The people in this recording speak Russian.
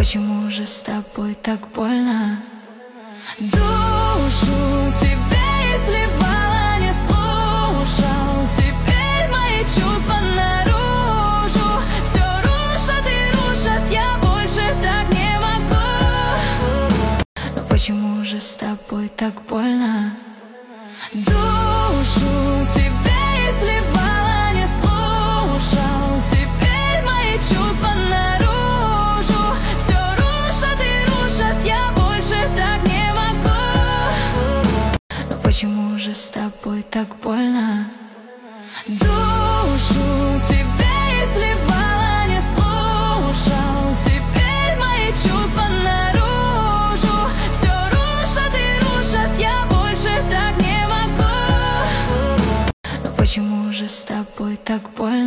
почему же с тобой так больно? Душу тебе изливала, не слушал. Теперь мои чувства наружу все рушат и рушат, я больше так не могу. Но почему же с тобой так больно? Душу тебе изливала, не слушал. Теперь мои чувства наружу все рушат и рушат, я больше так не могу. Но почему же с тобой так больно? Душу тебе изливала, не слушал. Теперь мои чувства наружу все рушат и рушат, я больше так не могу. Но почему же с тобой так больно?